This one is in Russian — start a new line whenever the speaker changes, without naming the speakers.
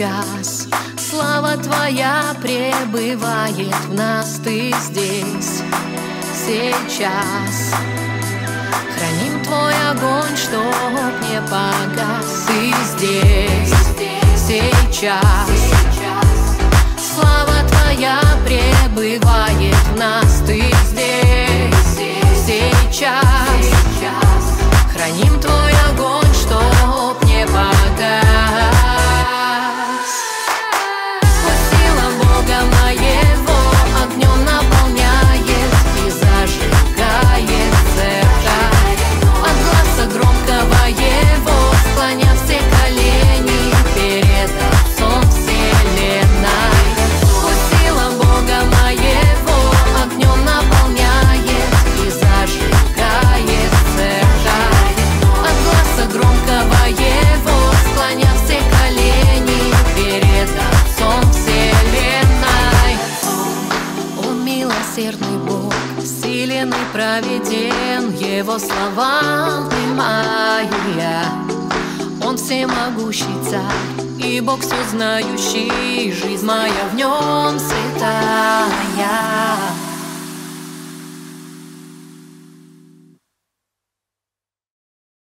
сейчас. Слава Твоя пребывает в нас, Ты здесь, сейчас. Храним Твой огонь, чтоб не погас. Ты здесь, сейчас. Слава Твоя пребывает в нас, Ты здесь, сейчас. Храним Твой огонь, чтоб не погас. Пусть сила Бога моего огнем наполняет и зажигает церковь. От гласа громкого Его склоня все колени перед Отцом вселенной. Пусть сила Бога моего огнем наполняет и зажигает церковь. От гласа громкого Его склоня все колени перед Отцом вселенной. Он милосердный Бог, силен и праведен, Его слова внимаю я. Он всемогущий Царь и Бог все знающий, жизнь моя в Нем святая.